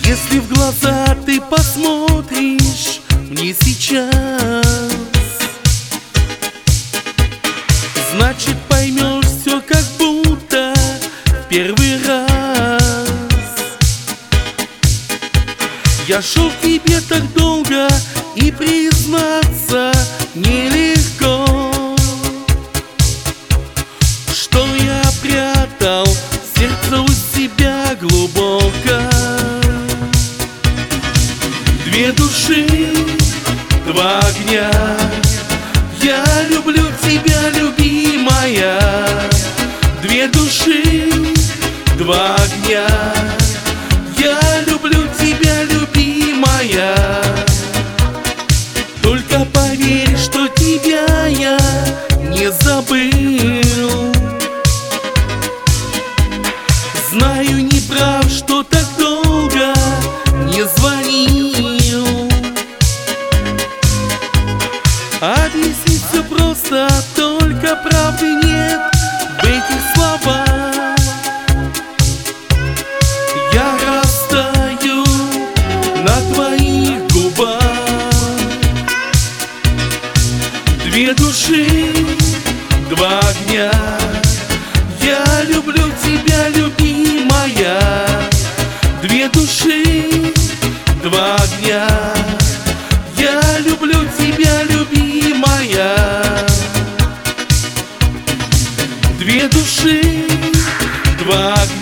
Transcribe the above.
Если в глаза ты посмотришь мне сейчас, значит поймешь все как будто в первый раз. Я шел к тебе так долго, и признаться нелегко, что я прятал сердце у себя глубоко. Две души, два огня, я люблю тебя, любимая. Две души, два огня, я люблю тебя, любимая. Только поверь, что тебя я не забыл. Знаю, не прав, что так долго не звонил. Объяснить все просто, только правды нет в этих словах. Я растаю на твоих губах. Две души, два огня, я люблю тебя, любимая. Две души, два огня, я люблю тебя, любимая. Две души, два огня.